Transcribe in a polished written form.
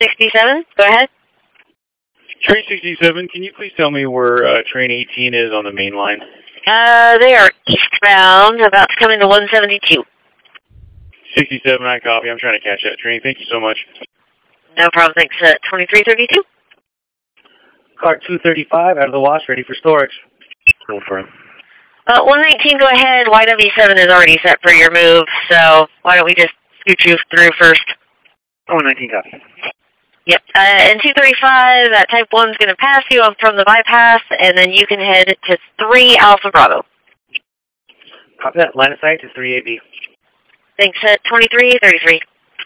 67, go ahead. Train 67, can you please tell me where train 18 is on the main line? They are eastbound, about to come into 172. 67, I copy. I'm trying to catch that train. Thank you so much. No problem, thanks. 2332? Car 235 out of the wash, ready for storage. Go for it. 119, go ahead. YW7 is already set for your move, so why don't we just scoot you through first? 119, copy. Yep. And 235, that Type 1's going to pass you up from the bypass, and then you can head to 3 Alpha Bravo. Copy that. Line of sight to 3AB. Thanks. 2333.